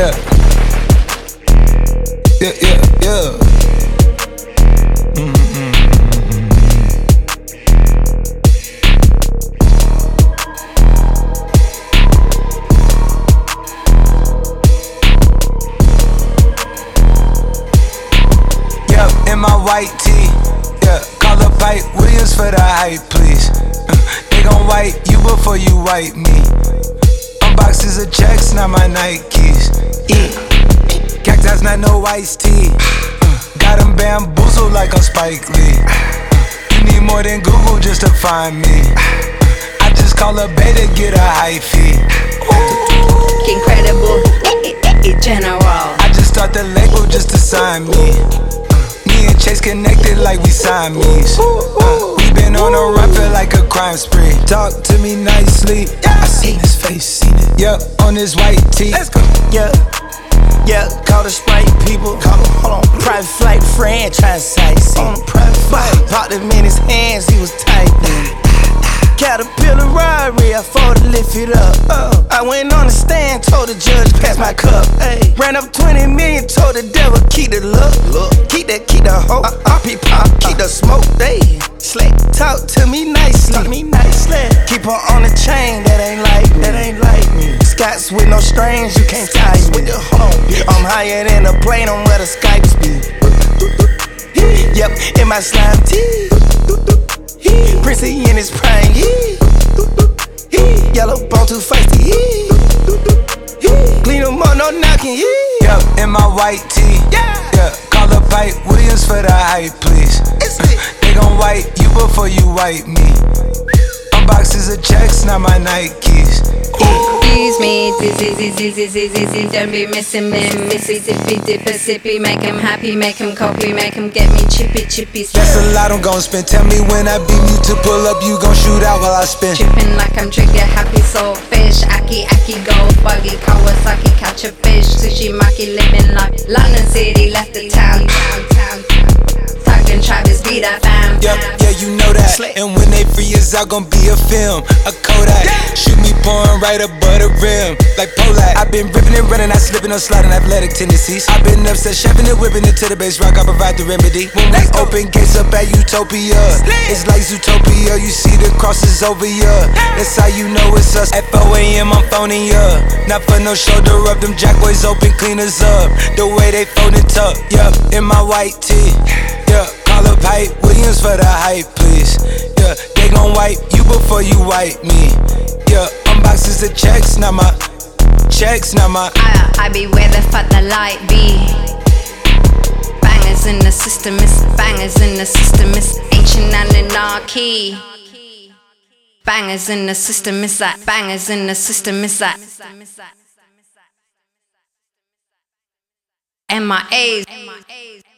Yeah. Yeah, yeah, yeah. In my white tee, yeah. Call up Pipe Williams for the hype, please. They gon' wipe you before you wipe me. Unboxes of checks, not my Nikes. Cactus, not no iced tea. Got them bamboozled like I'm Spike Lee. You need more than Google just to find me. I just call a beta, get a high fee. Incredible, general. I just start the label just to sign me. Me and Chase connected like we Siamese. We been on a run, feel like a crime spree. Talk to me nicely. I seen his face, seen it. Yup, on his white tee. Let's go. Yeah, yeah. Call the Sprite people. Call him, hold on. Private flight friend trying to sightsee. On a private flight. Popped him in his hands, he was typing. Caterpillar robbery, I fought to lift it up. I went on the stand, told the judge pass my cup. Ran up 20 million, told the devil keep the look. Keep the hope. RP pop, keep the smoke. Slick, talk to me nicely. Keep her on the chain, that ain't like me. Scots with no strings, you can't tie me. I'm higher than a plane on where the Skypes be. Yep, in my slime tee. Princey in his prime, yellow bone too feisty, clean them up, no knocking, Yup, in my white tee, yeah. Call up Pipe Williams for the hype, please. They gon' wipe you before you wipe me. Unboxes of checks, not my Nikes. Excuse me, don't be missing me. Mississippi, Mississippi, make him happy, make him copy, make him get me chippy. That's a lot I'm gon' spend. Tell me when I beam you to pull up, you gon' shoot out while I spin. Trippin' like I'm trigger happy, soul fish. Aki, go buggy, Kawasaki, catch a fish. Sushi, maki, living like London City, left the town. Talking Travis, be that fam. Yep, yeah, you know that. And when they free us out, gon' be a film, a Kodak. Shoot me pouring right above the rim, like Polak. I been ripping and running, I slipping on sliding, athletic tendencies. I been upset, chefing and whipping it to the base rock. I provide the remedy. When we open gates up at Utopia, it's like Zootopia. You see the crosses over ya. That's how you know it's us. At 4 a.m. I'm phoning ya. Not for no shoulder up, them jack boys open cleaners up. The way they fold it up, yup, in my white tee. Yeah, call up Pipe Williams for the hype, please. Yeah, they gon' wipe you before you wipe me. Yeah, unboxes of checks, not my checks, not my. I be where the fuck the light be. Bangers in the system, it's bangers in the system, it's ancient anarchy. Bangers in the system, it's that bangers in the system, it's that. MIAs.